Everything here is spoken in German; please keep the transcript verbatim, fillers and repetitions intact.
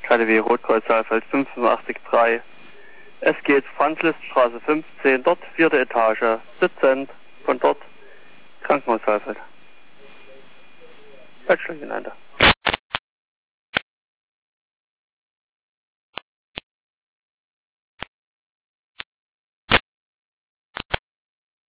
K D W Rotkreuz Saalfeld fünfundachtzig drei. Es geht Franz-Liszt-Straße fünfzehn, dort vierte Etage, sitzend, von dort Krankenhaus Saalfeld. Bachelor genannter.